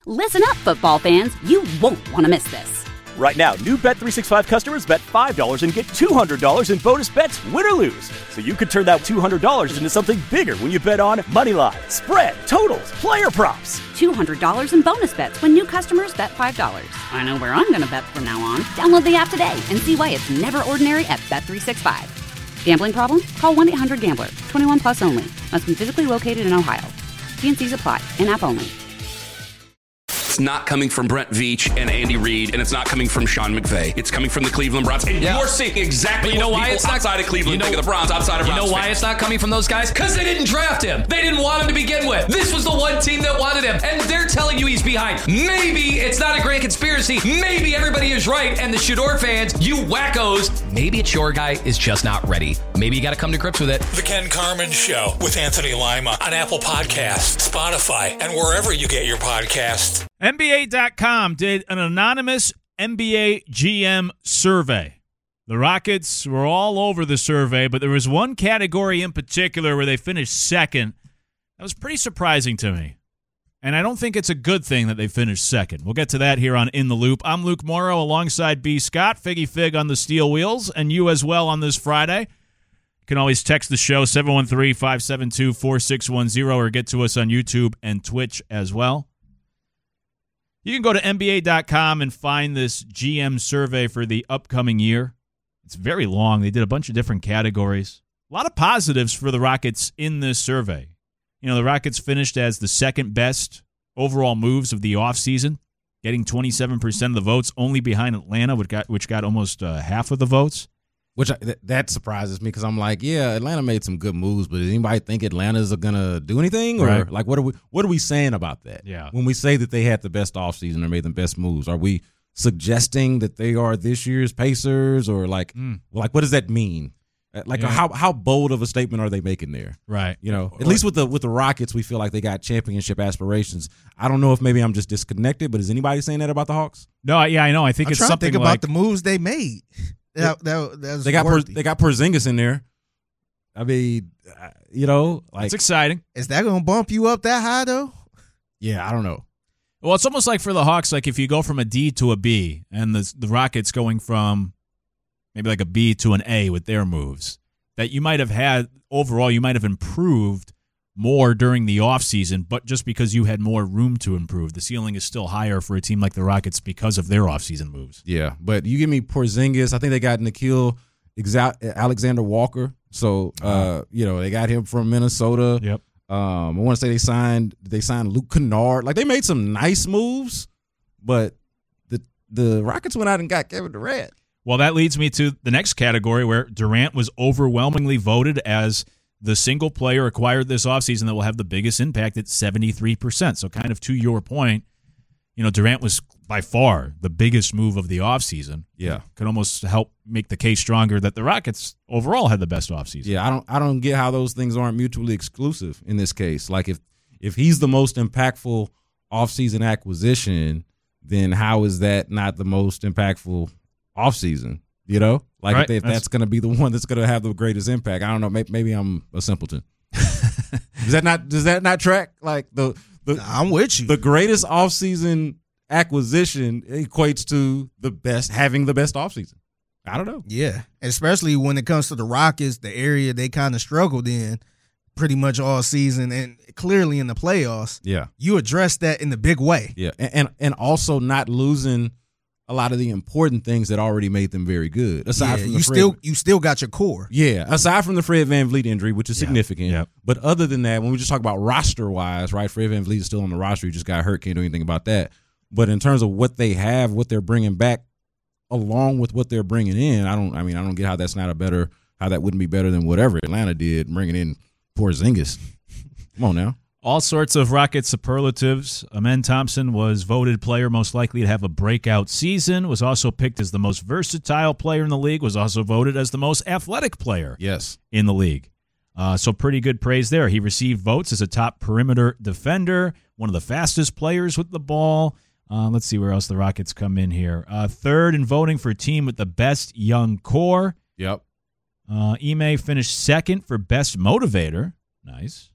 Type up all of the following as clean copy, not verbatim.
Listen up, football fans. You won't want to miss this. Right now, new Bet365 customers bet $5 and get $200 in bonus bets, win or lose. So you could turn that $200 into something bigger when you bet on money line, spread, totals, player props. $200 in bonus bets when new customers bet $5. I know where I'm going to bet from now on. Download the app today and see why it's never ordinary at Bet365. Gambling problem? Call 1-800-GAMBLER. 21 plus only. Must be physically located in Ohio. T&Cs apply. In-app only. It's not coming from Brent Veach and Andy Reid, and it's not coming from Sean McVay. It's coming from the Cleveland Browns. And you're seeing exactly what people outside of Cleveland think of the Browns, outside of Browns. You know why it's not coming from those guys? Because they didn't draft him. They didn't want him to begin with. This was the one team that wanted him, and they're telling you he's behind. Maybe it's not a grand conspiracy. Maybe everybody is right, and the Shador fans, you wackos, maybe it's your guy is just not ready. Maybe you got to come to grips with it. The Ken Carman Show with Anthony Lima on Apple Podcasts, Spotify, and wherever you get your podcasts. NBA.com did an anonymous NBA GM survey. The Rockets were all over the survey, but there was one category in particular where they finished second. That was pretty surprising to me. And I don't think it's a good thing that they finished second. We'll get to that here on In the Loop. I'm Luke Morrow alongside B. Scott, Figgy Fig on the steel wheels, and you as well on this Friday. You can always text the show, 713-572-4610, or get to us on YouTube and Twitch as well. You can go to NBA.com and find this GM survey for the upcoming year. It's very long. They did a bunch of different categories. A lot of positives for the Rockets in this survey. You know, the Rockets finished as the second best overall moves of the offseason, getting 27% of the votes, only behind Atlanta, which got almost half of the votes. Which that surprises me because I'm like, yeah, Atlanta made some good moves, but does anybody think Atlanta's gonna do anything? Or right. Like, what are we saying about that? Yeah. When we say that they had the best offseason or made the best moves, are we suggesting that they are this year's Pacers or like what does that mean? Like how bold of a statement are they making there? Right. You know, at least with the Rockets, we feel like they got championship aspirations. I don't know if maybe I'm just disconnected, but is anybody saying that about the Hawks? No, yeah, I know. I think it's something to think about the moves they made. That was they got Porzingis in there. I mean, you know, like it's exciting. Is that going to bump you up that high though? Yeah, I don't know. Well, it's almost like for the Hawks, like if you go from a D to a B, and the Rockets going from maybe like a B to an A with their moves, that you might have had overall, you might have improved more during the offseason, but just because you had more room to improve. The ceiling is still higher for a team like the Rockets because of their offseason moves. Yeah, but you give me Porzingis. I think they got Nickeil Alexander Walker. So, you know, they got him from Minnesota. Yep. I want to say they signed Luke Kennard. Like, they made some nice moves, but the Rockets went out and got Kevin Durant. Well, that leads me to the next category where Durant was overwhelmingly voted as the single player acquired this offseason that will have the biggest impact at 73%. So kind of to your point, you know, Durant was by far the biggest move of the offseason. Yeah. Could almost help make the case stronger that the Rockets overall had the best offseason. Yeah, I don't get how those things aren't mutually exclusive in this case. Like if he's the most impactful offseason acquisition, then how is that not the most impactful offseason? You know, like right. if that's going to be the one that's going to have the greatest impact. I don't know. Maybe I'm a simpleton. Does that not track? Like I'm with you. The greatest offseason acquisition equates to having the best offseason. I don't know. Yeah, especially when it comes to the Rockets, the area they kind of struggled in pretty much all season and clearly in the playoffs. Yeah, you addressed that in the big way. Yeah, and also not losing a lot of the important things that already made them very good. Aside from you still got your core. Yeah, aside from the Fred VanVleet injury, which is significant. Yep. But other than that, when we just talk about roster-wise, right, Fred VanVleet is still on the roster. He just got hurt, can't do anything about that. But in terms of what they have, what they're bringing back, along with what they're bringing in, I don't get how that's not how that wouldn't be better than whatever Atlanta did, bringing in Porzingis. Come on now. All sorts of Rocket superlatives. Amen Thompson was voted player most likely to have a breakout season, was also picked as the most versatile player in the league, was also voted as the most athletic player in the league. So pretty good praise there. He received votes as a top perimeter defender, one of the fastest players with the ball. Let's see where else the Rockets come in here. Third in voting for a team with the best young core. Yep. Ime finished second for best motivator. Nice.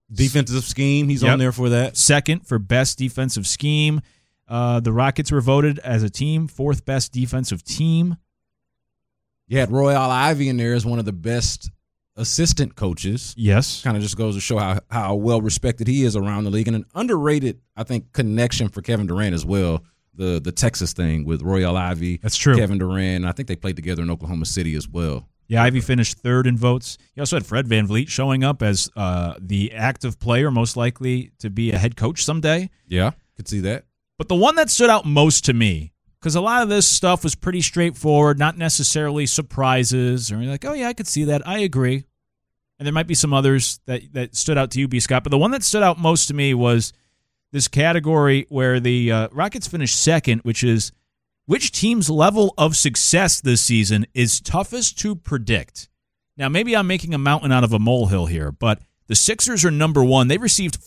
Defensive scheme, he's on there for that. Second for best defensive scheme. The Rockets were voted as a team, fourth best defensive team. You had Royal Ivey in there as one of the best assistant coaches. Yes. Kind of just goes to show how well respected he is around the league, and an underrated, I think, connection for Kevin Durant as well. The Texas thing with Royal Ivey. That's true. Kevin Durant. I think they played together in Oklahoma City as well. Yeah, Ivey finished third in votes. You also had Fred VanVleet showing up as the active player, most likely to be a head coach someday. Yeah, could see that. But the one that stood out most to me, because a lot of this stuff was pretty straightforward, not necessarily surprises, or like, oh, yeah, I could see that. I agree. And there might be some others that stood out to you, B. Scott. But the one that stood out most to me was this category where the Rockets finished second, which is which team's level of success this season is toughest to predict. Now, maybe I'm making a mountain out of a molehill here, but the Sixers are number one. They received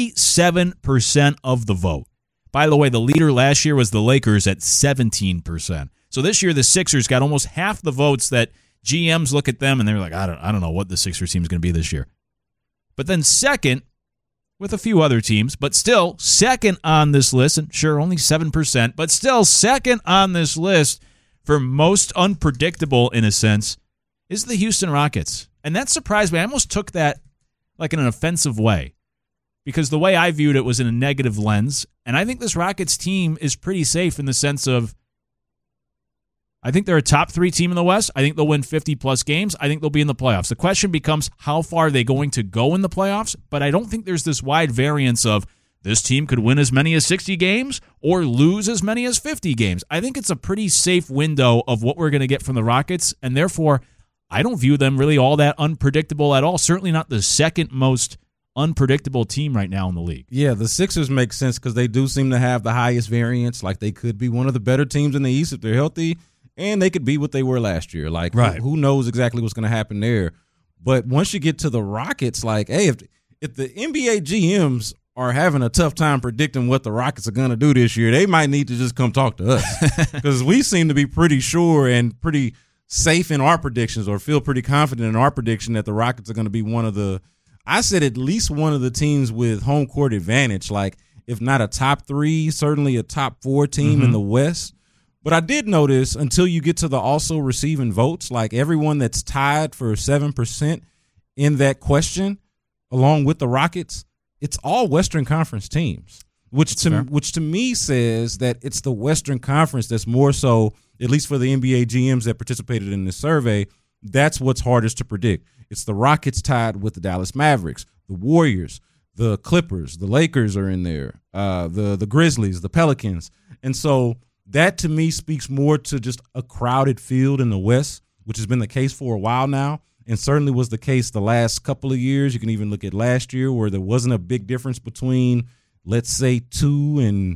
47% of the vote. By the way, the leader last year was the Lakers at 17%. So this year, the Sixers got almost half the votes that GMs look at them and they're like, I don't know what the Sixers team is going to be this year. But then second, with a few other teams, but still second on this list, and sure, only 7%, but still second on this list for most unpredictable, in a sense, is the Houston Rockets. And that surprised me. I almost took that like in an offensive way, because the way I viewed it was in a negative lens, and I think this Rockets team is pretty safe in the sense of I think they're a top 3 team in the West. I think they'll win 50-plus games. I think they'll be in the playoffs. The question becomes how far are they going to go in the playoffs, but I don't think there's this wide variance of this team could win as many as 60 games or lose as many as 50 games. I think it's a pretty safe window of what we're going to get from the Rockets, and therefore I don't view them really all that unpredictable at all. Certainly not the second most unpredictable team right now in the league. Yeah, the Sixers make sense because they do seem to have the highest variance. Like they could be one of the better teams in the East if they're healthy. And they could be what they were last year. Like, right. Who knows exactly what's going to happen there? But once you get to the Rockets, like, hey, if the NBA GMs are having a tough time predicting what the Rockets are going to do this year, they might need to just come talk to us. Because we seem to be pretty sure and pretty safe in our predictions, or feel pretty confident in our prediction that the Rockets are going to be one of the, I said at least one of the teams with home court advantage. Like, if not a top 3, certainly a top 4 team in the West. But I did notice until you get to the also receiving votes, like everyone that's tied for 7% in that question, along with the Rockets, it's all Western Conference teams, which to me says that it's the Western Conference that's more so, at least for the NBA GMs that participated in this survey, that's what's hardest to predict. It's the Rockets tied with the Dallas Mavericks, the Warriors, the Clippers, the Lakers are in there, the Grizzlies, the Pelicans, and so that, to me, speaks more to just a crowded field in the West, which has been the case for a while now, and certainly was the case the last couple of years. You can even look at last year where there wasn't a big difference between, let's say, 2 and,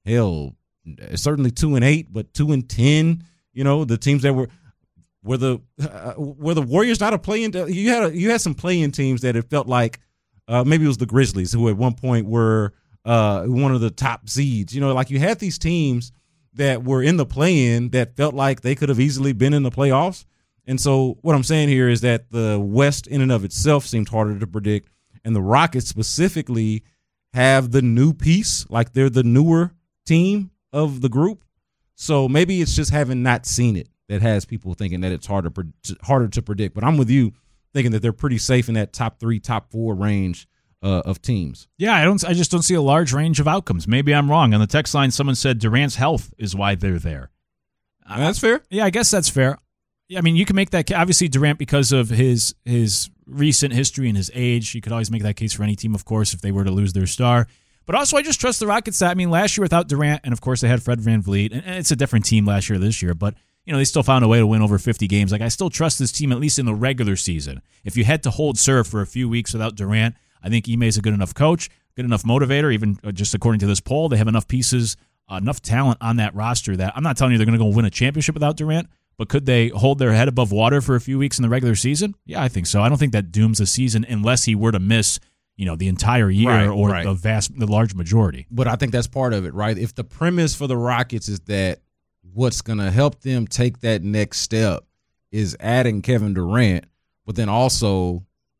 certainly 2 and 8, but 2 and 10. You know, the teams that were the Warriors not a play-in. You had some play-in teams that it felt like maybe it was the Grizzlies who at one point were one of the top seeds. You know, like you had these teams that were in the play-in that felt like they could have easily been in the playoffs. And so what I'm saying here is that the West in and of itself seemed harder to predict, and the Rockets specifically have the new piece, like they're the newer team of the group. So maybe it's just having not seen it that has people thinking that it's harder to predict. But I'm with you, thinking that they're pretty safe in that top 3, top 4 range of teams. Yeah, I just don't see a large range of outcomes. Maybe I'm wrong. On the text line, someone said Durant's health is why they're there. That's fair. Yeah, I guess that's fair. Yeah, I mean, you can make that. Obviously, Durant, because of his recent history and his age, you could always make that case for any team, of course, if they were to lose their star. But also, I just trust the Rockets. I mean, last year without Durant, and of course they had Fred VanVleet, and it's a different team last year, this year, but you know, they still found a way to win over 50 games. Like, I still trust this team, at least in the regular season. If you had to hold serve for a few weeks without Durant, I think Ime's a good enough coach, good enough motivator, even just according to this poll. They have enough pieces, enough talent on that roster that I'm not telling you they're going to go win a championship without Durant, but could they hold their head above water for a few weeks in the regular season? Yeah, I think so. I don't think that dooms a season unless he were to miss, you know, the entire year the large majority. But I think that's part of it, right? If the premise for the Rockets is that what's going to help them take that next step is adding Kevin Durant, but then also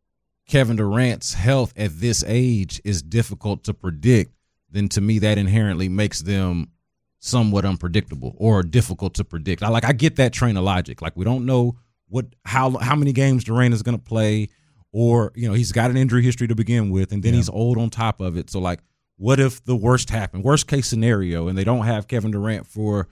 Kevin Durant's health at this age is difficult to predict, then to me that inherently makes them somewhat unpredictable or difficult to predict. I get that train of logic. Like, we don't know how many games Durant is going to play, or, you know, he's got an injury history to begin with, and then he's old on top of it. So, like, what if the worst happened? Worst case scenario, and they don't have Kevin Durant for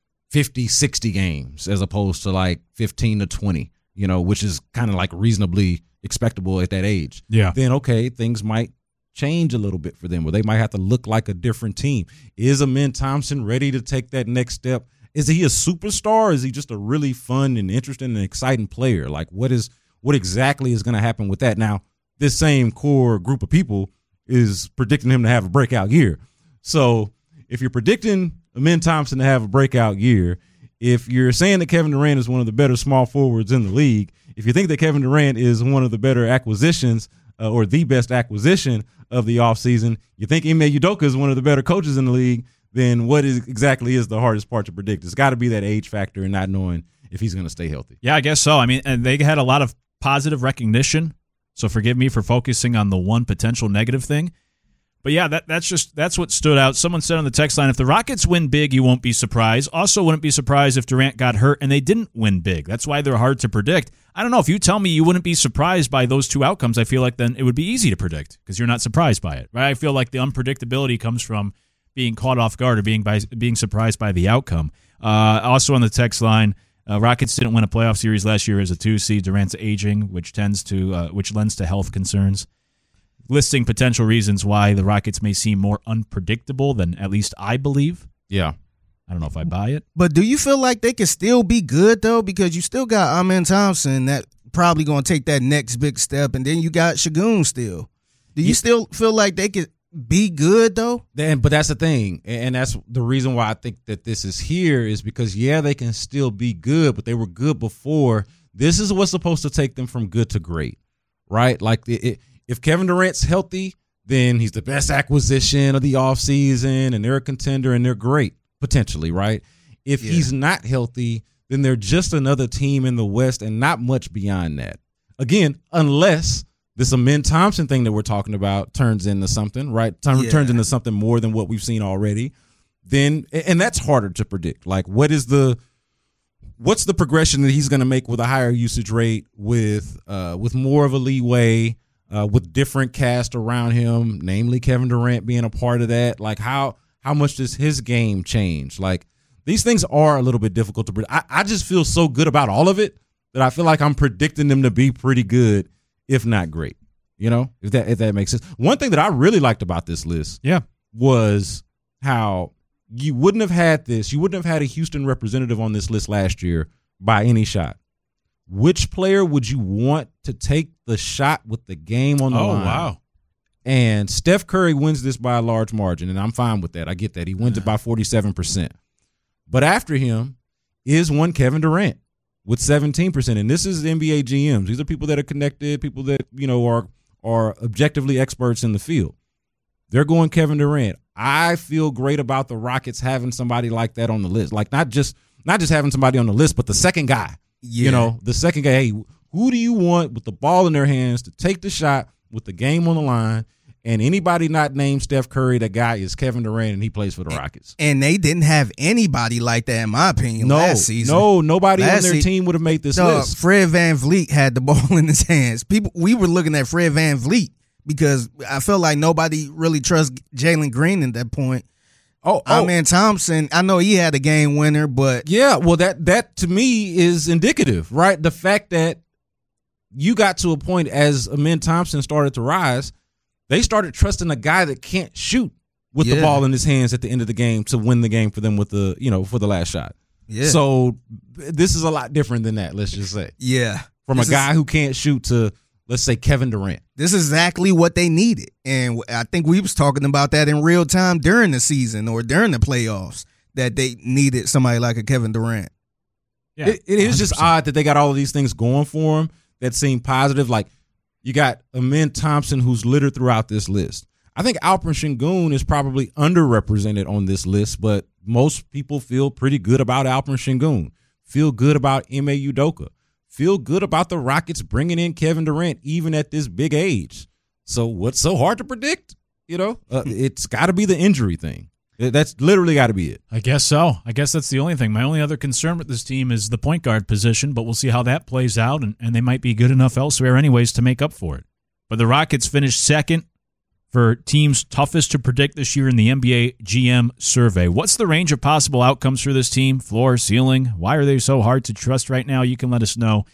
50, 60 games as opposed to like 15 to 20, you know, which is kind of like reasonably expectable at that age. Yeah. Then, okay, things might change a little bit for them, where they might have to look like a different team. Is Amen Thompson ready to take that next step? Is he a superstar? Or is he just a really fun and interesting and exciting player? Like, what exactly is going to happen with that? Now, this same core group of people is predicting him to have a breakout year. So if you're predicting Amen Thompson to have a breakout year, if you're saying that Kevin Durant is one of the better small forwards in the league, if you think that Kevin Durant is one of the better acquisitions or the best acquisition of the offseason, you think Ime Udoka is one of the better coaches in the league, then what exactly is the hardest part to predict? It's got to be that age factor and not knowing if he's going to stay healthy. Yeah, I guess so. I mean, and they had a lot of positive recognition, so forgive me for focusing on the one potential negative thing. But yeah, that's what stood out. Someone said on the text line, if the Rockets win big, you won't be surprised. Also, wouldn't be surprised if Durant got hurt and they didn't win big. That's why they're hard to predict. I don't know. If you tell me you wouldn't be surprised by those two outcomes, I feel like then it would be easy to predict because you're not surprised by it, right? I feel like the unpredictability comes from being caught off guard or being surprised by the outcome. Also on the text line, Rockets didn't win a playoff series last year as a 2 seed. Durant's aging, which lends to health concerns. Listing potential reasons why the Rockets may seem more unpredictable than at least I believe. Yeah. I don't know if I buy it. But do you feel like they can still be good, though? Because you still got Amen Thompson that probably going to take that next big step, and then you got Şengün still. Do you still feel like they could be good, though? But that's the thing, and that's the reason why I think that this is here is because, yeah, they can still be good, but they were good before. This is what's supposed to take them from good to great, right? Like, if Kevin Durant's healthy, then he's the best acquisition of the offseason, and they're a contender, and they're great, potentially, right? If he's not healthy, then they're just another team in the West and not much beyond that. Again, unless this Amen Thompson thing that we're talking about turns into something, right? Turns into something more than what we've seen already. Then, and that's harder to predict. Like, what's the progression that he's going to make with a higher usage rate, with more of a leeway, with different cast around him, namely Kevin Durant being a part of that? Like, how much does his game change? Like, these things are a little bit difficult to predict. I just feel so good about all of it that I feel like I'm predicting them to be pretty good, if not great. You know, if that makes sense. One thing that I really liked about this list was how you wouldn't have had this. You wouldn't have had a Houston representative on this list last year by any shot. Which player would you want to take the shot with the game on the line? Oh, wow. And Steph Curry wins this by a large margin, and I'm fine with that. I get that. He wins it by 47%. But after him is one Kevin Durant with 17%. And this is NBA GMs. These are people that are connected, people that, you know, are objectively experts in the field. They're going Kevin Durant. I feel great about the Rockets having somebody like that on the list. Like, not just having somebody on the list, but the second guy. Yeah. You know, the second guy. Hey, who do you want with the ball in their hands to take the shot with the game on the line? And anybody not named Steph Curry, that guy is Kevin Durant, and he plays for the Rockets. And they didn't have anybody like that, in my opinion, last season. Nobody on their team would have made this list. Fred VanVleet had the ball in his hands. We were looking at Fred VanVleet because I felt like nobody really trusts Jalen Green at that point. Amen Thompson, I know he had a game winner, but yeah, well, that to me is indicative, right? The fact that you got to a point as Amen Thompson started to rise, they started trusting a guy that can't shoot with the ball in his hands at the end of the game to win the game for them with the, you know, for the last shot. Yeah. So this is a lot different than that, let's just say. Yeah. From a guy who can't shoot to, let's say, Kevin Durant. This is exactly what they needed. And I think we was talking about that in real time during the season or during the playoffs, that they needed somebody like a Kevin Durant. Yeah, it is 100%. Just odd that they got all of these things going for him that seem positive. Like, you got Amen Thompson, who's littered throughout this list. I think Alperen Şengün is probably underrepresented on this list, but most people feel pretty good about Alperen Şengün, feel good about Ime Udoka, feel good about the Rockets bringing in Kevin Durant even at this big age. So what's so hard to predict? It's got to be the injury thing. That's literally got to be it. I guess so. I guess that's the only thing. My only other concern with this team is the point guard position, but we'll see how that plays out, and they might be good enough elsewhere anyways to make up for it. But the Rockets finished second for teams toughest to predict this year in the NBA GM survey. What's the range of possible outcomes for this team? Floor, ceiling? Why are they so hard to trust right now? You can let us know,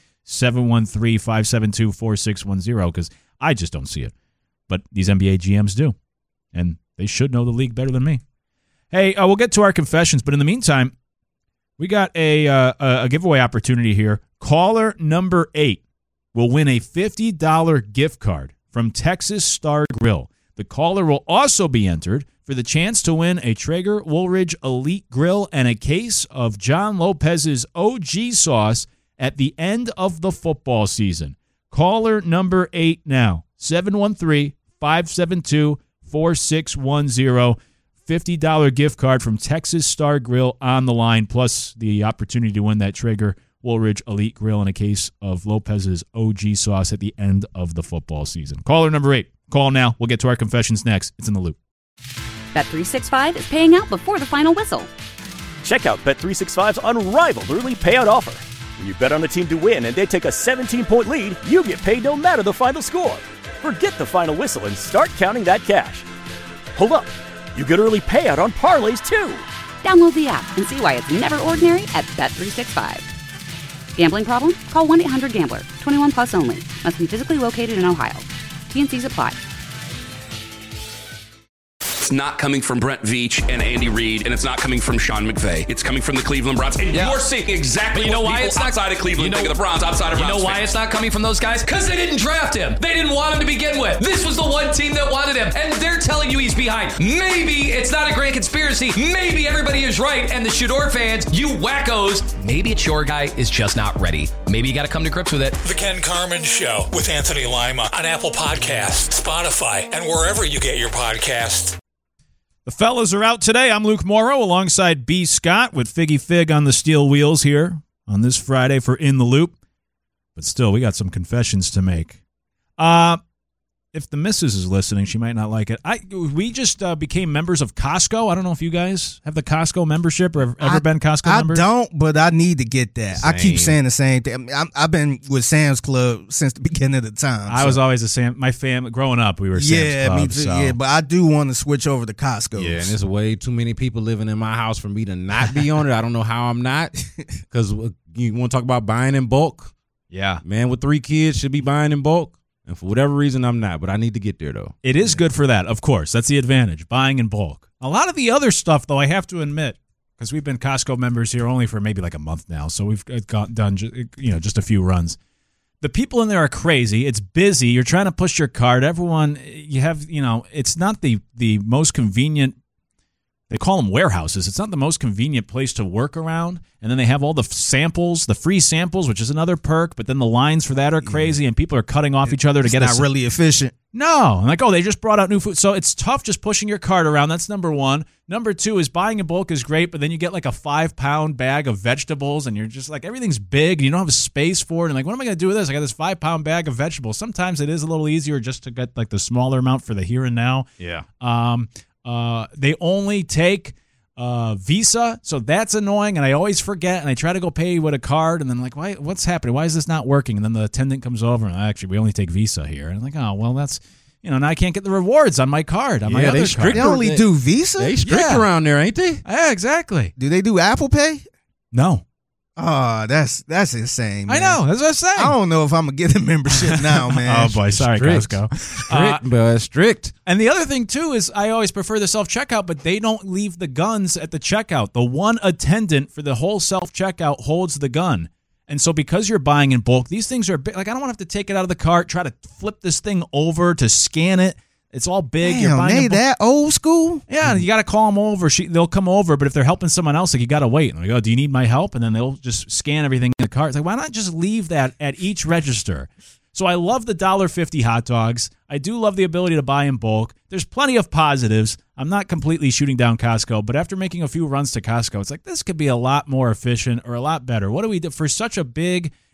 713-572-4610, because I just don't see it. But these NBA GMs do, and they should know the league better than me. Hey, we'll get to our confessions, but in the meantime, we got a giveaway opportunity here. Caller number 8 will win a $50 gift card from Texas Star Grill. The caller will also be entered for the chance to win a Traeger Woolridge Elite Grill and a case of John Lopez's OG sauce at the end of the football season. Caller number 8 now, 713-572-4610. $50 gift card from Texas Star Grill on the line, plus the opportunity to win that Traeger Woolridge Elite Grill and a case of Lopez's OG sauce at the end of the football season. Caller number 8. Call now. We'll get to our confessions next. It's in the Loop. Bet365 is paying out before the final whistle. Check out Bet365's unrivaled early payout offer. When you bet on a team to win and they take a 17-point lead, you get paid no matter the final score. Forget the final whistle and start counting that cash. Hold up. You get early payout on parlays, too. Download the app and see why it's never ordinary at Bet365. Gambling problem? Call 1-800-GAMBLER. 21 plus only. Must be physically located in Ohio. T&Cs apply. It's not coming from Brent Veach and Andy Reid, and it's not coming from Sean McVay. It's coming from the Cleveland Browns. And you're seeing exactly what people outside of Cleveland think of the Browns, outside of Browns. You know why it's not coming from those guys? Because they didn't draft him. They didn't want him to begin with. This was the one team that wanted him, and they're telling you he's behind. Maybe it's not a grand conspiracy. Maybe everybody is right, and the Shador fans, you wackos, maybe it's your guy is just not ready. Maybe you got to come to grips with it. The Ken Carman Show with Anthony Lima on Apple Podcasts, Spotify, and wherever you get your podcasts. The fellas are out today. I'm Luke Morrow alongside B. Scott with Figgy Fig on the steel wheels here on this Friday for In the Loop. But still, we got some confessions to make. If the missus is listening, she might not like it. We just became members of Costco. I don't know if you guys have the Costco membership or ever been Costco members. I don't, but I need to get that. Same. I keep saying the same thing. I've been with Sam's Club since the beginning of the time. I was always my family growing up. We were Sam's Club. Me too. So. Yeah, but I do want to switch over to Costco. Yeah, and there's way too many people living in my house for me to not be on it. I don't know how I'm not. Because you want to talk about buying in bulk? Yeah, man with 3 kids should be buying in bulk. And for whatever reason, I'm not, but I need to get there, though. It is good for that, of course. That's the advantage, buying in bulk. A lot of the other stuff, though, I have to admit, because we've been Costco members here only for maybe like a month now, so we've done just a few runs. The people in there are crazy. It's busy. You're trying to push your cart. Everyone, it's not the most convenient. They call them warehouses. It's not the most convenient place to work around. And then they have all the samples, the free samples, which is another perk. But then the lines for that are crazy, and people are cutting off each other to get not really efficient. No. I'm like, they just brought out new food. So it's tough just pushing your cart around. That's number one. Number two is buying in bulk is great, but then you get like a 5-pound bag of vegetables, and you're just like, everything's big, and you don't have a space for it. And like, what am I going to do with this? I got this 5-pound bag of vegetables. Sometimes it is a little easier just to get like the smaller amount for the here and now. Yeah. They only take Visa, so that's annoying, and I always forget, and I try to go pay with a card, and then like, what's happening? Why is this not working? And then the attendant comes over, and actually, we only take Visa here. And I'm like, oh, well, that's, now I can't get the rewards on my card, on my other card. They only do Visa? They strict around there, ain't they? Yeah, exactly. Do they do Apple Pay? No. Oh, that's insane, man. I know. That's what I'm saying. I don't know if I'm going to get a membership now, man. Oh, boy. Sorry, Costco. Strict. And the other thing, too, is I always prefer the self-checkout, but they don't leave the guns at the checkout. The one attendant for the whole self-checkout holds the gun. And so because you're buying in bulk, these things are big. Like, I don't want to have to take it out of the cart, try to flip this thing over to scan it. It's all big. Damn, you're buying that old school? Yeah, you got to call them over. They'll come over, but if they're helping someone else, like, you got to wait. And like, do you need my help? And then they'll just scan everything in the cart. It's like, why not just leave that at each register? So I love the $1.50 hot dogs. I do love the ability to buy in bulk. There's plenty of positives. I'm not completely shooting down Costco, but after making a few runs to Costco, it's like, this could be a lot more efficient or a lot better. What do we do for such a big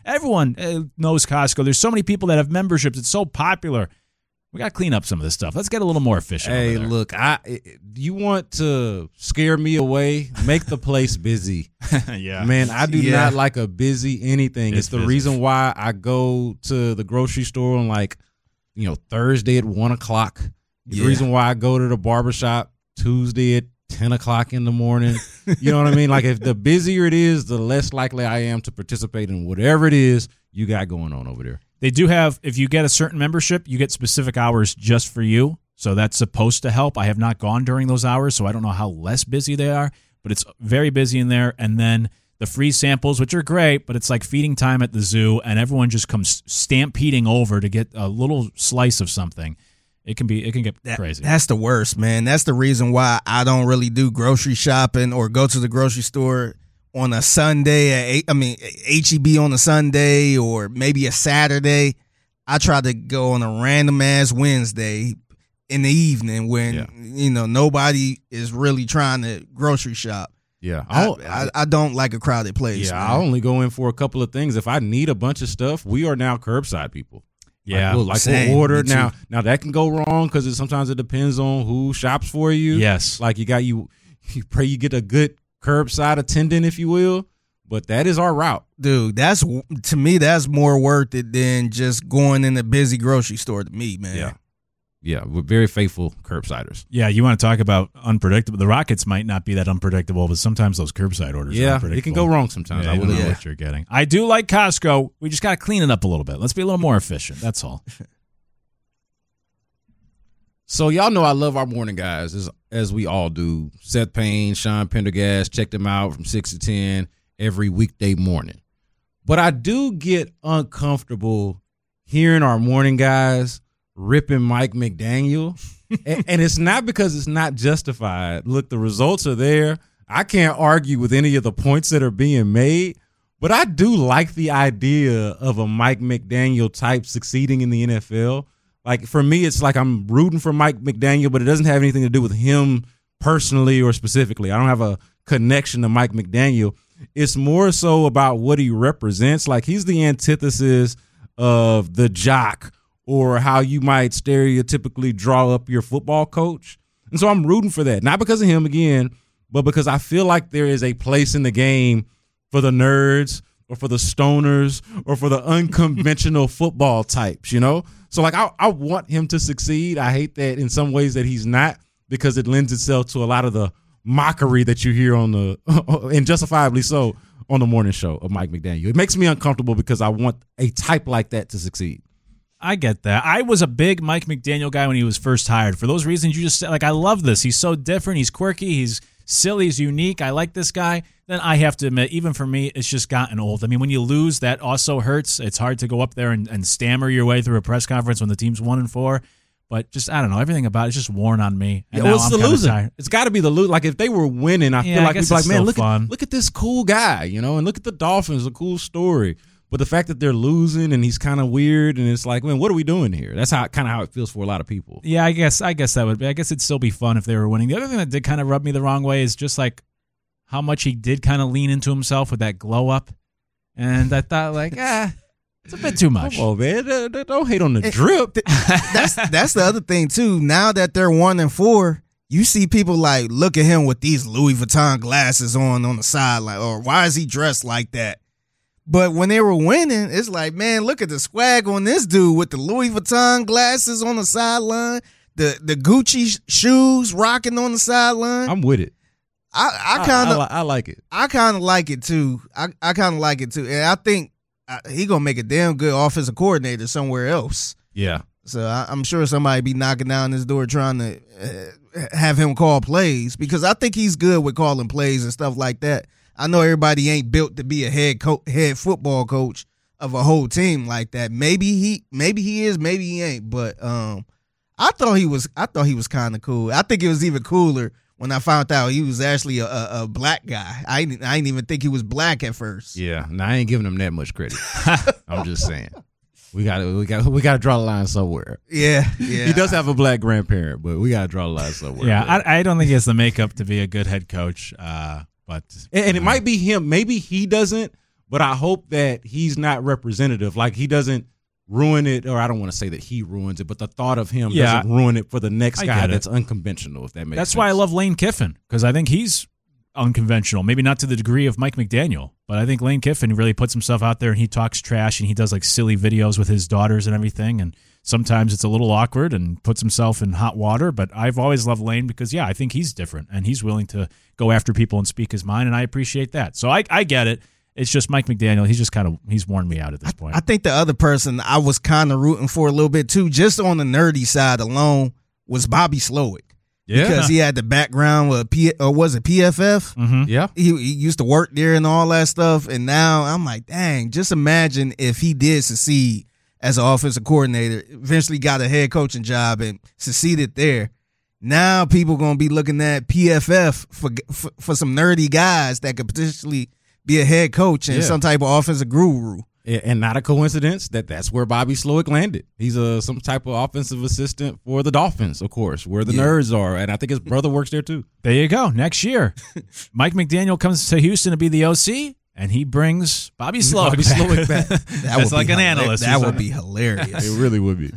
Everyone knows Costco. There's so many people that have memberships. It's so popular. We got to clean up some of this stuff. Let's get a little more efficient. Hey, look, you want to scare me away? Make the place busy. Yeah. Man, I do not like a busy anything. It's the busy. reason why I go to the grocery store on Thursday at 1 o'clock. The reason why I go to the barbershop Tuesday at 10 o'clock in the morning. You know what I mean? Like, if the busier it is, the less likely I am to participate in whatever it is you got going on over there. They do have, if you get a certain membership, you get specific hours just for you. So that's supposed to help. I have not gone during those hours, so I don't know how less busy they are, but it's very busy in there. And then the free samples, which are great, but it's like feeding time at the zoo, and everyone just comes stampeding over to get a little slice of something. It can get crazy. That's the worst, man. That's the reason why I don't really do grocery shopping or go to the grocery store on a Sunday. HEB on a Sunday or maybe a Saturday. I try to go on a random ass Wednesday in the evening when nobody is really trying to grocery shop. Yeah, I don't like a crowded place. Yeah, man. I only go in for a couple of things. If I need a bunch of stuff, we are now curbside people. Yeah, we'll order now. Now that can go wrong because sometimes it depends on who shops for you. Yes, like you pray you get a good curbside attendant, if you will. But that is our route, dude. To me, that's more worth it than just going in a busy grocery store. To me, man. Yeah, we're very faithful curbsiders. Yeah, you want to talk about unpredictable. The Rockets might not be that unpredictable, but sometimes those curbside orders are unpredictable. It can go wrong sometimes. Yeah, I wouldn't know what you're getting. I do like Costco. We just got to clean it up a little bit. Let's be a little more efficient. That's all. So y'all know I love our morning guys, as we all do. Seth Payne, Sean Pendergast, check them out from 6 to 10 every weekday morning. But I do get uncomfortable hearing our morning guys ripping Mike McDaniel. And it's not because it's not justified. Look, the results are there. I can't argue with any of the points that are being made, but I do like the idea of a Mike McDaniel type succeeding in the NFL. Like, for me, it's like I'm rooting for Mike McDaniel, but it doesn't have anything to do with him personally or specifically. I don't have a connection to Mike McDaniel. It's more so about what he represents. Like, he's the antithesis of the jock or how you might stereotypically draw up your football coach. And so I'm rooting for that. Not because of him, again, but because I feel like there is a place in the game for the nerds or for the stoners or for the unconventional football types, you know? So, like, I want him to succeed. I hate that in some ways that he's not, because it lends itself to a lot of the mockery that you hear on the, and justifiably so, on the morning show of Mike McDaniel. It makes me uncomfortable because I want a type like that to succeed. I get that. I was a big Mike McDaniel guy when he was first hired. For those reasons you just said, like, I love this. He's so different. He's quirky. He's silly. He's unique. I like this guy. Then I have to admit, even for me, it's just gotten old. I mean, when you lose, that also hurts. It's hard to go up there and stammer your way through a press conference when the team's 1-4. But just, I don't know, everything about it's just worn on me. And well, it's the losing. It's got to be the lose. Like, if they were winning, I feel like we'd be like, man, look at this cool guy, you know, and look at the Dolphins, a cool story. But the fact that they're losing and he's kind of weird, and it's like, man, what are we doing here? That's how it feels for a lot of people. Yeah, I guess that would be. I guess it'd still be fun if they were winning. The other thing that did kind of rub me the wrong way is just like how much he did kind of lean into himself with that glow up, and I thought like, it's a bit too much. Oh man, don't hate on the drip. That's the other thing too. Now that they're 1-4. You see people like look at him with these Louis Vuitton glasses on the sideline, or why is he dressed like that? But when they were winning, it's like, man, look at the swag on this dude with the Louis Vuitton glasses on the sideline, the Gucci shoes rocking on the sideline. I'm with it. I like it. I kind of like it too. I kind of like it too, and I think he gonna make a damn good offensive coordinator somewhere else. Yeah. So I'm sure somebody be knocking down his door trying to have him call plays, because I think he's good with calling plays and stuff like that. I know everybody ain't built to be a head football coach of a whole team like that. Maybe he is, maybe he ain't. But I thought he was kind of cool. I think it was even cooler when I found out he was actually a black guy. I didn't even think he was black at first. Yeah, I ain't giving him that much credit. I'm just saying. We got to draw the line somewhere. Yeah. He does have a black grandparent, but we got to draw the line somewhere. Yeah, I don't think he has the makeup to be a good head coach. But it might be him. Maybe he doesn't, but I hope that he's not representative. Like, he doesn't ruin it, or I don't want to say that he ruins it, but the thought of him doesn't ruin it for the next guy that's unconventional, if that makes sense. That's why I love Lane Kiffin, because I think he's unconventional. Maybe not to the degree of Mike McDaniel, but I think Lane Kiffin really puts himself out there and he talks trash and he does like silly videos with his daughters and everything. And sometimes it's a little awkward and puts himself in hot water. But I've always loved Lane because, I think he's different and he's willing to go after people and speak his mind. And I appreciate that. So I get it. It's just Mike McDaniel. He's worn me out at this point. I think the other person I was kind of rooting for a little bit too, just on the nerdy side alone, was Bobby Slowick. Yeah. Because he had the background with was it PFF? Mm-hmm. Yeah. He used to work there and all that stuff. And now I'm like, dang, just imagine if he did succeed as an offensive coordinator, eventually got a head coaching job and succeeded there. Now people going to be looking at PFF for some nerdy guys that could potentially be a head coach and some type of offensive guru. And not a coincidence that's where Bobby Slowick landed. He's some type of offensive assistant for the Dolphins, of course, where the nerds are. And I think his brother works there too. There you go. Next year, Mike McDaniel comes to Houston to be the OC, and he brings Bobby Slowick back. That's like an analyst. That would be hilarious. It really would be.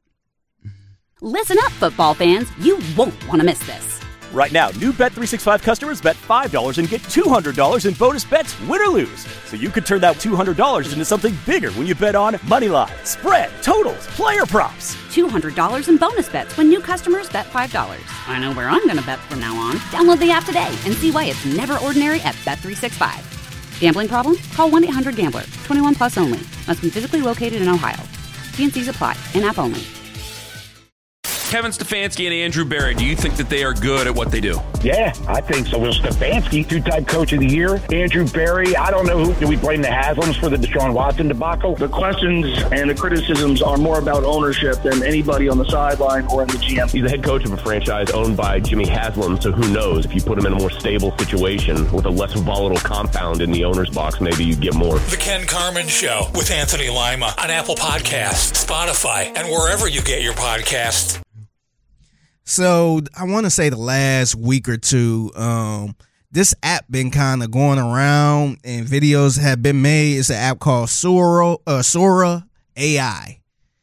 Listen up, football fans. You won't want to miss this. Right now, new Bet365 customers bet $5 and get $200 in bonus bets, win or lose. So you could turn that $200 into something bigger when you bet on Moneyline, spread, totals, player props. $200 in bonus bets when new customers bet $5. I know where I'm going to bet from now on. Download the app today and see why it's never ordinary at Bet365. Gambling problem? Call 1-800-GAMBLER. 21 plus only. Must be physically located in Ohio. T&Cs apply. In-app only. Kevin Stefanski and Andrew Berry, do you think that they are good at what they do? Yeah, I think so. Will Stefanski, two-time coach of the year. Andrew Berry, I don't know do we blame the Haslams for the Deshaun Watson debacle? The questions and the criticisms are more about ownership than anybody on the sideline or in the GM. He's the head coach of a franchise owned by Jimmy Haslam, so who knows? If you put him in a more stable situation with a less volatile compound in the owner's box, maybe you get more. The Ken Carman Show with Anthony Lima on Apple Podcasts, Spotify, and wherever you get your podcasts. So I want to say the last week or two, this app been kind of going around and videos have been made. It's an app called Sora AI.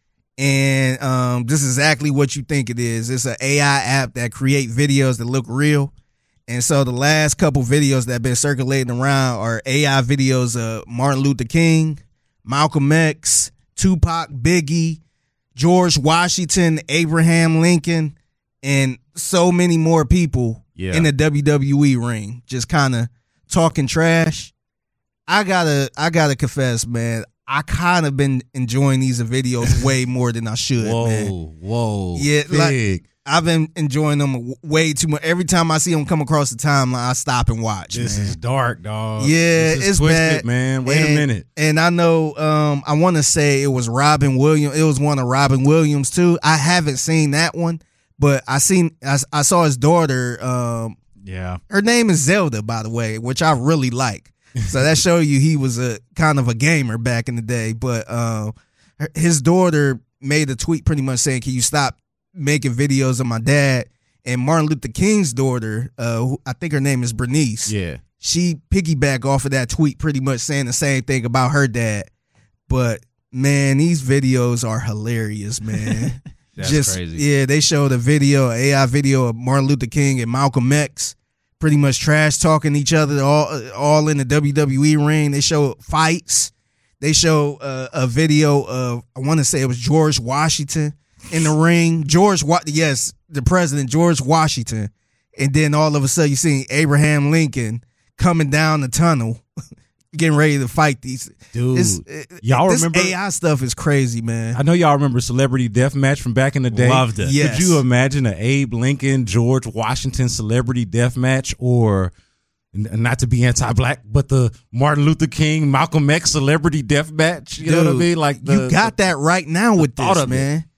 And this is exactly what you think it is. It's an AI app that create videos that look real. And so the last couple videos that have been circulating around are AI videos of Martin Luther King, Malcolm X, Tupac, Biggie, George Washington, Abraham Lincoln, and so many more people in the WWE ring just kind of talking trash. I gotta confess, man, I kind of been enjoying these videos way more than I should. Whoa. Yeah, big. Like, I've been enjoying them way too much. Every time I see them come across the timeline, I stop and watch. This is dark, dog. Yeah, it's twisted, bad, man. Wait a minute. And I know, I want to say it was Robin Williams. It was one of Robin Williams too. I haven't seen that one. But I saw his daughter. Her name is Zelda, by the way, which I really like. So that show you he was a kind of a gamer back in the day. But his daughter made a tweet pretty much saying, "Can you stop making videos of my dad?" And Martin Luther King's daughter, who I think her name is Bernice. Yeah, she piggybacked off of that tweet, pretty much saying the same thing about her dad. But man, these videos are hilarious, man. That's crazy. Yeah, they showed a video, AI video of Martin Luther King and Malcolm X pretty much trash talking each other all in the WWE ring. They show fights. They show a video of, I want to say it was George Washington in the ring. The president, George Washington. And then all of a sudden you see Abraham Lincoln coming down the tunnel, getting ready to fight these. Dude, y'all remember? This AI stuff is crazy, man. I know y'all remember Celebrity Deathmatch from back in the day. Loved it. Yes. Could you imagine an Abe Lincoln, George Washington Celebrity Deathmatch, or not to be anti-black, but the Martin Luther King, Malcolm X Celebrity Deathmatch? You know what I mean? Like you got that right now with this, man.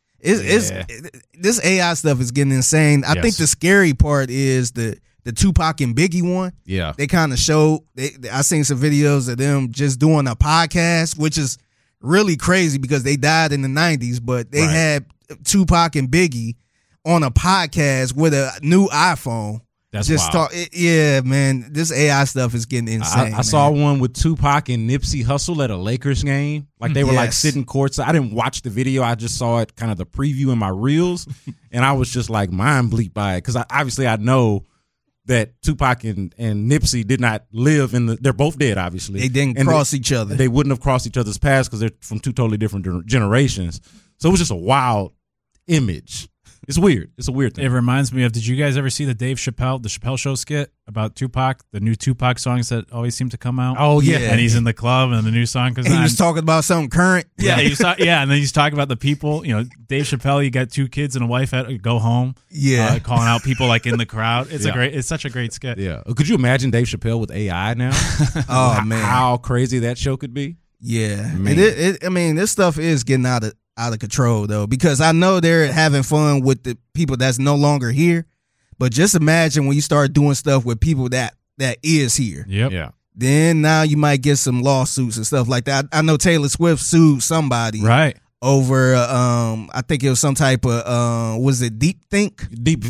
This AI stuff is getting insane. I think the scary part is the Tupac and Biggie one. Yeah. They kind of showed, I seen some videos of them just doing a podcast, which is really crazy because they died in the 90s, but they had Tupac and Biggie on a podcast with a new iPhone. That's just wild. yeah, man. This AI stuff is getting insane. I saw one with Tupac and Nipsey Hussle at a Lakers game. Like they were like sitting courtside. I didn't watch the video. I just saw it, kind of the preview in my reels, and I was just like mind bleep by it because obviously I know that Tupac and Nipsey did not live they're both dead, obviously. They didn't cross each other. They wouldn't have crossed each other's paths because they're from two totally different generations. So it was just a wild image. It's weird. It's a weird thing. It reminds me of, did you guys ever see the Chappelle Show skit about Tupac, the new Tupac songs that always seem to come out? Oh, yeah. And he's in the club and the new song comes out. He was talking about something current. Yeah, and then he's talking about the people. You know, Dave Chappelle, you got 2 kids and a wife at go home. Yeah. Calling out people like in the crowd. It's such a great skit. Yeah. Could you imagine Dave Chappelle with AI now? Oh, man. How crazy that show could be? Yeah. I mean, this stuff is getting out of control, though, because I know they're having fun with the people that's no longer here. But just imagine when you start doing stuff with people that is here. Yep. Yeah. Then now you might get some lawsuits and stuff like that. I know Taylor Swift sued somebody. Right. Over, I think it was some type of, was it deep fake?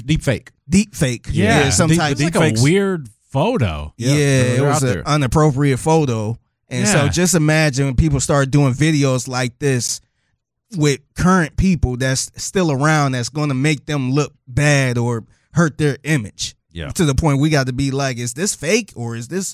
Deep fake. Yeah. Some type of. It's like a weird photo. Yeah, it was an inappropriate photo. And so just imagine when people start doing videos like this with current people that's still around that's going to make them look bad or hurt their image. Yeah. To the point we got to be like, is this fake or is this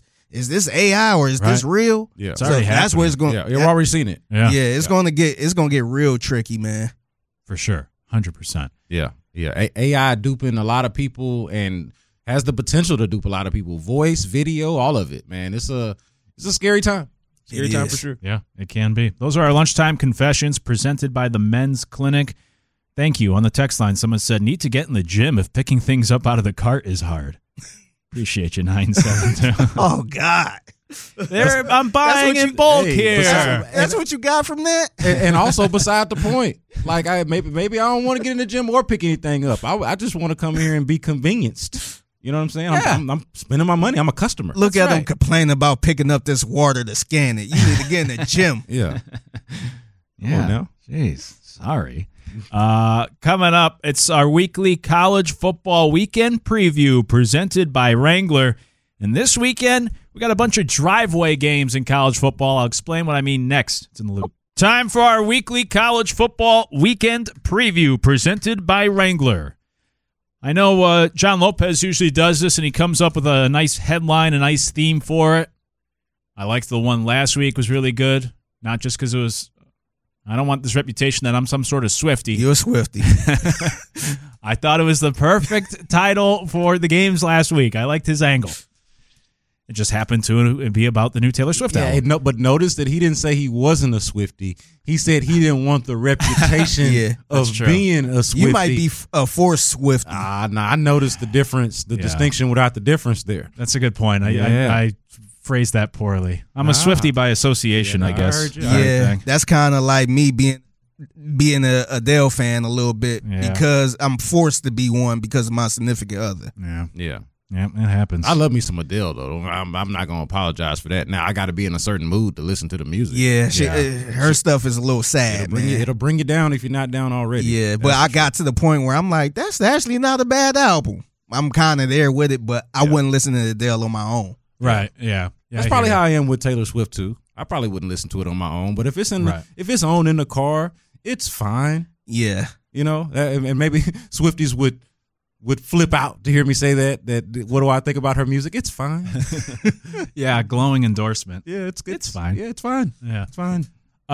AI or is this real? Yeah. It's already that's where it's going. Yeah, you've already seen it. Yeah. Yeah, it's going to get real tricky, man. For sure. 100%. Yeah. Yeah. AI duping a lot of people and has the potential to dupe a lot of people. Voice, video, all of it, man. It's a scary time. Scary time for sure. Yeah, it can be. Those are our lunchtime confessions presented by the Men's Clinic. Thank you. On the text line, someone said, need to get in the gym if picking things up out of the cart is hard. Appreciate you, 972. Oh, God. I'm buying in bulk here. That's what you got from that? And also beside the point. Like, maybe I don't want to get in the gym or pick anything up. I just want to come here and be convenienced. You know what I'm saying? Yeah. I'm spending my money. I'm a customer. Look at them complaining about picking up this water to scan it. You need to get in the gym. Yeah. Yeah. Now. Jeez. Sorry. Coming up, it's our weekly college football weekend preview presented by Wrangler. And this weekend, we got a bunch of driveway games in college football. I'll explain what I mean next. It's in the loop. Time for our weekly college football weekend preview presented by Wrangler. I know John Lopez usually does this, and he comes up with a nice headline, a nice theme for it. I liked the one last week. Was really good, not just because it was – I don't want this reputation that I'm some sort of Swiftie. You're a Swiftie. I thought it was the perfect title for the games last week. I liked his angle. It just happened to be about the new Taylor Swift album. No, but notice that he didn't say he wasn't a Swiftie. He said he didn't want the reputation of being a Swiftie. You might be a forced Swiftie. I noticed the difference, the distinction without the difference there. That's a good point. I phrased that poorly. I'm a Swiftie by association, I guess. Yeah, that's kind of like me being a Adele fan a little bit because I'm forced to be one because of my significant other. Yeah. Yeah, it happens. I love me some Adele, though. I'm not going to apologize for that. Now, I got to be in a certain mood to listen to the music. Yeah, her stuff is a little sad, it'll bring you down if you're not down already. Yeah, but I got to the point where I'm like, that's actually not a bad album. I'm kind of there with it, but I wouldn't listen to Adele on my own. Right, yeah. That's probably how I am with Taylor Swift, too. I probably wouldn't listen to it on my own, but if it's if it's on in the car, it's fine. Yeah. You know, and maybe Swifties would flip out to hear me say that what do I think about her music? It's fine. Yeah, glowing endorsement. Yeah, it's fine. Yeah, it's fine. Yeah. It's fine.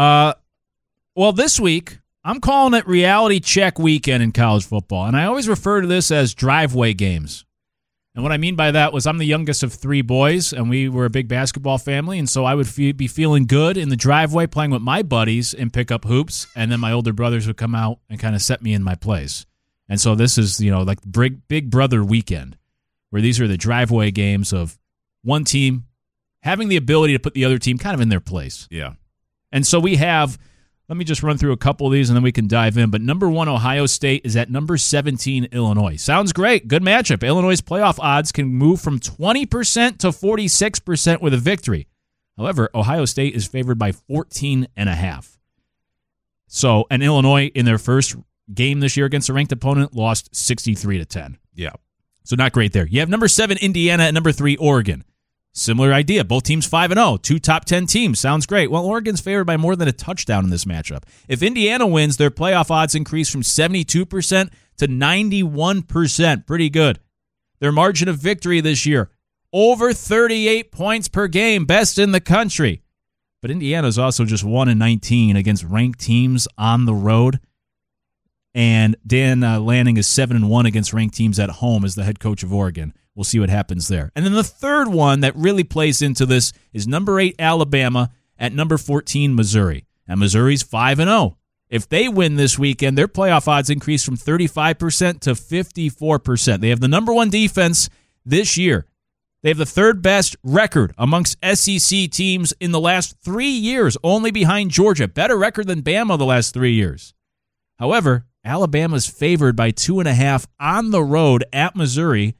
Well, this week, I'm calling it reality check weekend in college football, and I always refer to this as driveway games. And what I mean by that was I'm the youngest of 3 boys, and we were a big basketball family, and so I would be feeling good in the driveway playing with my buddies and pick up hoops, and then my older brothers would come out and kind of set me in my place. And so this is, like Big Brother weekend, where these are the driveway games of one team having the ability to put the other team kind of in their place. Yeah. And so we have, let me just run through a couple of these and then we can dive in. But number 1, Ohio State is at number 17, Illinois. Sounds great. Good matchup. Illinois' playoff odds can move from 20% to 46% with a victory. However, Ohio State is favored by 14.5. So, and Illinois in their first game this year against a ranked opponent lost 63-10. Yeah. So not great there. You have number 7, Indiana, and number 3, Oregon. Similar idea. Both teams 5-0. 2 top 10 teams. Sounds great. Well, Oregon's favored by more than a touchdown in this matchup. If Indiana wins, their playoff odds increase from 72% to 91%. Pretty good. Their margin of victory this year, over 38 points per game. Best in the country. But Indiana's also just 1-19 against ranked teams on the road. And Dan Lanning is 7-1 against ranked teams at home as the head coach of Oregon. We'll see what happens there. And then the third one that really plays into this is number 8, Alabama, at number 14, Missouri. And Missouri's 5-0. If they win this weekend, their playoff odds increase from 35% to 54%. They have the number 1 defense this year. They have the third best record amongst SEC teams in the last 3 years, only behind Georgia. Better record than Bama the last 3 years. However, Alabama's favored by 2.5 on the road at Missouri,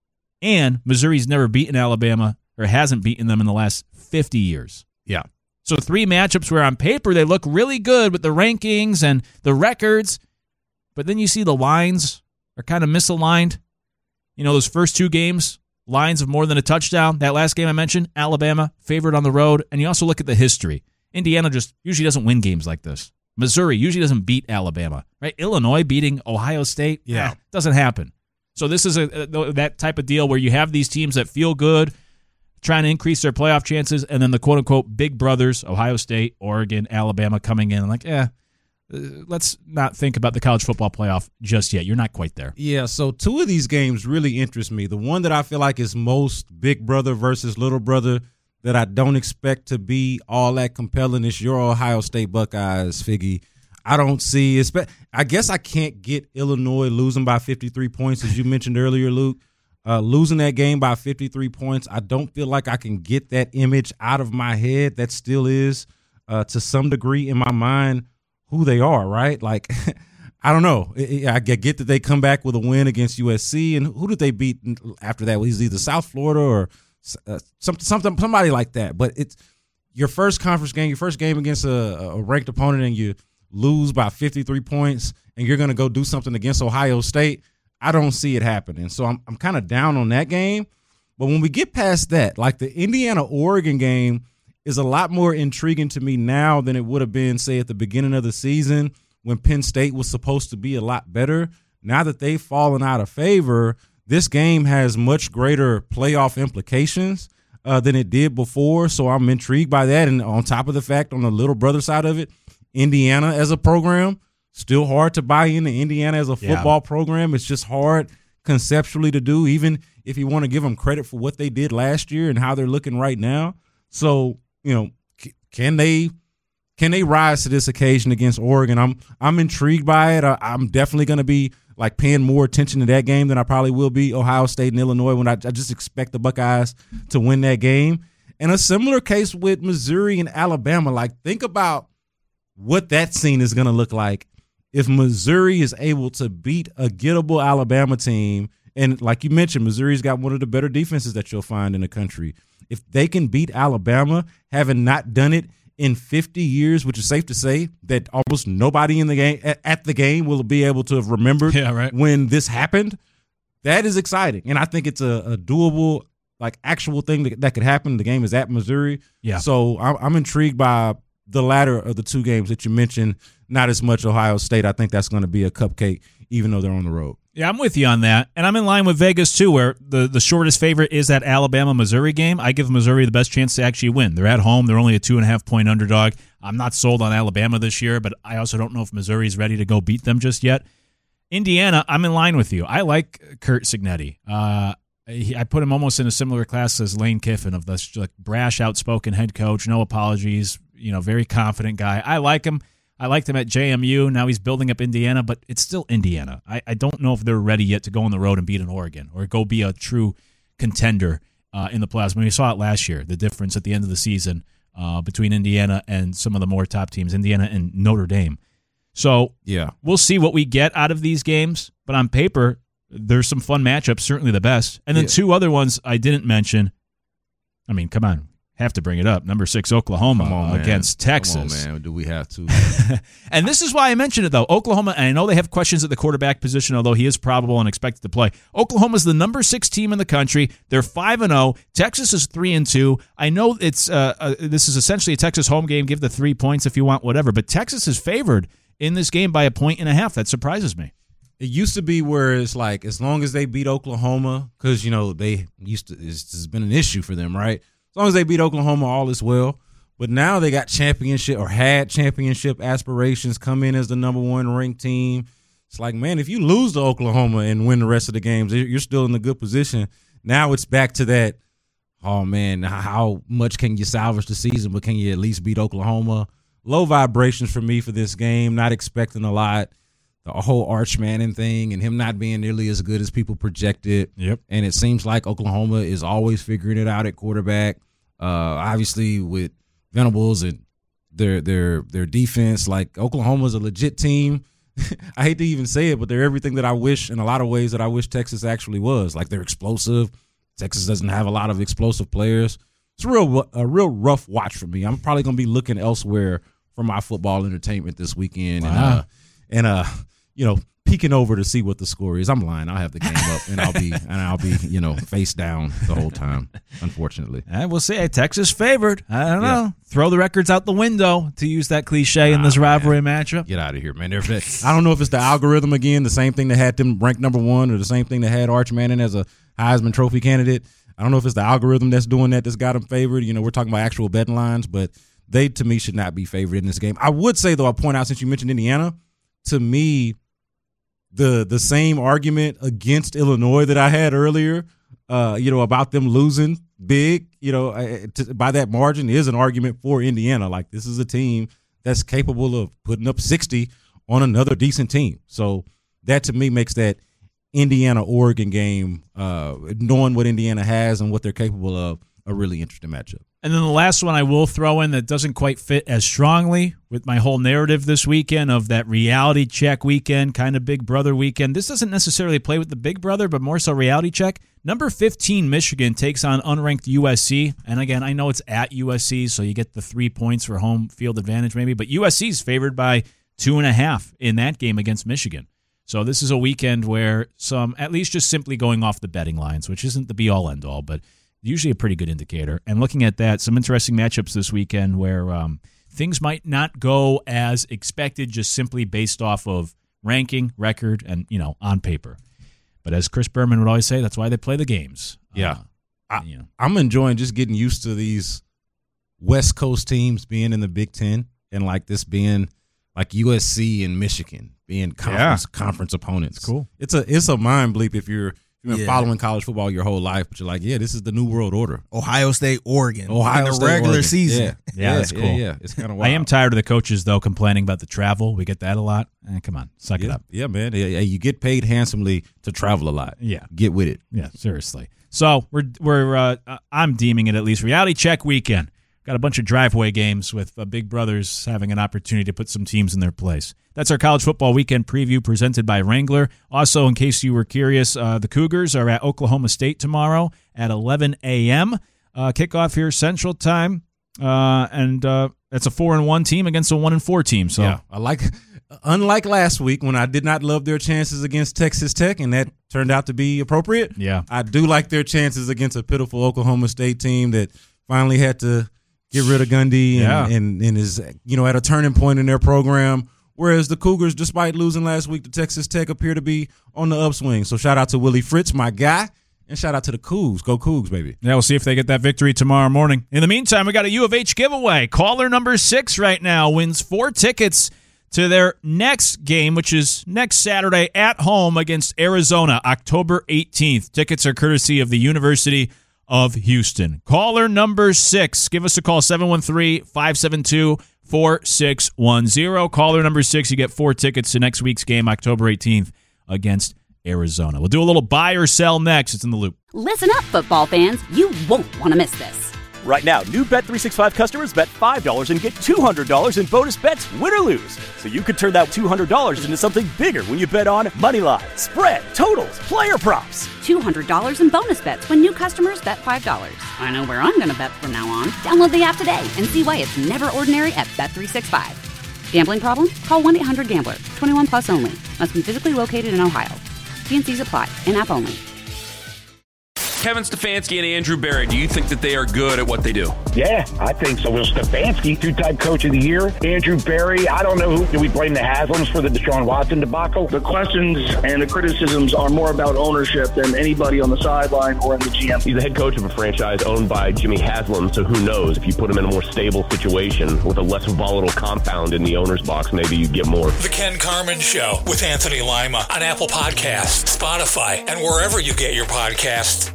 and Missouri's never beaten Alabama or hasn't beaten them in the last 50 years. Yeah. So 3 matchups where on paper they look really good with the rankings and the records, but then you see the lines are kind of misaligned. You know, those first 2 games, lines of more than a touchdown. That last game I mentioned, Alabama favored on the road, and you also look at the history. Indiana just usually doesn't win games like this. Missouri usually doesn't beat Alabama, right? Illinois beating Ohio State, doesn't happen. So this is that type of deal where you have these teams that feel good, trying to increase their playoff chances, and then the quote-unquote big brothers, Ohio State, Oregon, Alabama, coming in and like, let's not think about the college football playoff just yet. You're not quite there. Yeah, so 2 of these games really interest me. The one that I feel like is most big brother versus little brother that I don't expect to be all that compelling is your Ohio State Buckeyes, Figgy. I don't see – I guess I can't get Illinois losing by 53 points, as you mentioned earlier, Luke. Losing that game by 53 points, I don't feel like I can get that image out of my head. That still is, to some degree in my mind, who they are, right? Like, I don't know. I get that they come back with a win against USC, and who did they beat after that? Well, he's either South Florida or somebody like that. But it's your first conference game, your first game against a ranked opponent, and you lose by 53 points, and you're going to go do something against Ohio State. I don't see it happening. So I'm kind of down on that game. But when we get past that, like the Indiana-Oregon game is a lot more intriguing to me now than it would have been, say, at the beginning of the season when Penn State was supposed to be a lot better. Now that they've fallen out of favor, this game has much greater playoff implications than it did before. So I'm intrigued by that. And on top of the fact, on the little brother side of it, Indiana as a program, still hard to buy into Indiana as a football program. It's just hard conceptually to do, even if you want to give them credit for what they did last year and how they're looking right now. So, you know, can they rise to this occasion against Oregon? I'm intrigued by it. I'm definitely going to be like paying more attention to that game than I probably will be Ohio State and Illinois, when I just expect the Buckeyes to win that game. And a similar case with Missouri and Alabama. Like, think about what that scene is going to look like if Missouri is able to beat a gettable Alabama team. And like you mentioned, Missouri's got one of the better defenses that you'll find in the country. If they can beat Alabama, having not done it in 50 years, which is safe to say that almost nobody in the game at the game will be able to have remembered when this happened, that is exciting. And I think it's a doable, like, actual thing that could happen. The game is at Missouri. Yeah. So I'm intrigued by the latter of the 2 games that you mentioned, not as much Ohio State. I think that's going to be a cupcake, even though they're on the road. Yeah, I'm with you on that. And I'm in line with Vegas, too, where the shortest favorite is that Alabama-Missouri game. I give Missouri the best chance to actually win. They're at home. They're only a 2.5-point underdog. I'm not sold on Alabama this year, but I also don't know if Missouri's ready to go beat them just yet. Indiana, I'm in line with you. I like Curt Cignetti. I put him almost in a similar class as Lane Kiffin, of this like brash, outspoken head coach, no apologies, very confident guy. I like him. I liked him at JMU. Now he's building up Indiana, but it's still Indiana. I don't know if they're ready yet to go on the road and beat an Oregon or go be a true contender in the playoffs. I mean, we saw it last year, the difference at the end of the season between Indiana and some of the more top teams, Indiana and Notre Dame. So we'll see what we get out of these games, but on paper, there's some fun matchups, certainly the best. And then 2 other ones I didn't mention. I mean, come on. Have to bring it up. Number 6, Oklahoma against Texas. Come on, man. Do we have to? And this is why I mentioned it, though. Oklahoma, and I know they have questions at the quarterback position, although he is probable and expected to play. Oklahoma's the number 6 team in the country. They're 5-0. Texas is 3-2. I know it's this is essentially a Texas home game. Give the 3 points if you want, whatever. But Texas is favored in this game by 1.5 points. That surprises me. It used to be where it's like as long as they beat Oklahoma, because it's been an issue for them, right? As long as they beat Oklahoma, all is well. But now they got had championship aspirations, come in as the number 1 ranked team. It's like, man, if you lose to Oklahoma and win the rest of the games, you're still in a good position. Now it's back to that, oh, man, how much can you salvage the season, but can you at least beat Oklahoma? Low vibrations for me for this game, not expecting a lot. The whole Arch Manning thing and him not being nearly as good as people projected. Yep. And it seems like Oklahoma is always figuring it out at quarterback. Obviously with Venables and their defense, like Oklahoma's a legit team. I hate to even say it, but they're everything that I wish in a lot of ways that I wish Texas actually was. Like they're explosive. Texas doesn't have a lot of explosive players. It's a real rough watch for me. I'm probably going to be looking elsewhere for my football entertainment this weekend. Wow. And peeking over to see what the score is. I'm lying. I'll have the game up and I'll be face down the whole time, unfortunately. And we'll see. Texas favored. I don't know. Throw the records out the window, to use that cliche in this rivalry matchup. Get out of here, man. I don't know if it's the algorithm again, the same thing that had them ranked number 1 or the same thing that had Arch Manning as a Heisman Trophy candidate. I don't know if it's the algorithm that's doing that's got them favored. We're talking about actual betting lines, but they, to me, should not be favored in this game. I would say, though, I'll point out, since you mentioned Indiana, to me, the same argument against Illinois that I had earlier, about them losing big, by that margin is an argument for Indiana. Like, this is a team that's capable of putting up 60 on another decent team. So that, to me, makes that Indiana-Oregon game, knowing what Indiana has and what they're capable of, a really interesting matchup. And then the last one I will throw in that doesn't quite fit as strongly with my whole narrative this weekend of that reality check weekend, kind of Big Brother weekend. This doesn't necessarily play with the Big Brother, but more so reality check. Number 15, Michigan, takes on unranked USC. And again, I know it's at USC, so you get the 3 points for home field advantage maybe. But USC is favored by 2.5 in that game against Michigan. So this is a weekend where at least just simply going off the betting lines, which isn't the be-all, end-all, but usually a pretty good indicator. And looking at that, some interesting matchups this weekend where things might not go as expected just simply based off of ranking, record, and, on paper. But as Chris Berman would always say, that's why they play the games. Yeah. I'm enjoying just getting used to these West Coast teams being in the Big Ten and like this being like USC and Michigan being conference opponents. It's cool. It's a mind bleep if you've been following college football your whole life, but you're like, this is the new world order. Ohio State, Oregon. In the regular season. Yeah, that's cool. Yeah, it's kind of wild. I am tired of the coaches, though, complaining about the travel. We get that a lot. Come on, suck it up. Yeah, man. Yeah, you get paid handsomely to travel a lot. Yeah. Get with it. Yeah, seriously. So I'm deeming it at least reality check weekend. Got a bunch of driveway games with Big Brothers having an opportunity to put some teams in their place. That's our college football weekend preview presented by Wrangler. Also, in case you were curious, the Cougars are at Oklahoma State tomorrow at 11 a.m. Kickoff here Central Time, and it's a 4-1 team against a 1-4 team. So yeah, unlike last week when I did not love their chances against Texas Tech, and that turned out to be appropriate. Yeah, I do like their chances against a pitiful Oklahoma State team that finally had to get rid of Gundy and is at a turning point in their program. Whereas the Cougars, despite losing last week to Texas Tech, appear to be on the upswing. So shout out to Willie Fritz, my guy, and shout out to the Cougs. Go Cougs, baby. Yeah, we'll see if they get that victory tomorrow morning. In the meantime, we got a U of H giveaway. Caller number 6 right now wins 4 tickets to their next game, which is next Saturday at home against Arizona, October 18th. Tickets are courtesy of the University of Houston. Caller number 6. Give us a call, 713-572-4610. Caller number 6, you get 4 tickets to next week's game, October 18th, against Arizona. We'll do a little buy or sell next. It's in the Loop. Listen up, football fans. You won't want to miss this. Right now, new Bet365 customers bet $5 and get $200 in bonus bets, win or lose. So you could turn that $200 into something bigger when you bet on money line, spread, totals, player props. $200 in bonus bets when new customers bet $5. I know where I'm going to bet from now on. Download the app today and see why it's never ordinary at Bet365. Gambling problem? Call 1-800-GAMBLER. 21 plus only. Must be physically located in Ohio. T&Cs apply. In-app only. Kevin Stefanski and Andrew Berry, do you think that they are good at what they do? Yeah, I think so. Will Stefanski, two-time coach of the year. Andrew Berry, I don't know who. Do we blame the Haslams for the Deshaun Watson debacle? The questions and the criticisms are more about ownership than anybody on the sideline or in the GM. He's the head coach of a franchise owned by Jimmy Haslam, so who knows? If you put him in a more stable situation with a less volatile compound in the owner's box, maybe you get more. The Ken Carman Show with Anthony Lima on Apple Podcasts, Spotify, and wherever you get your podcasts.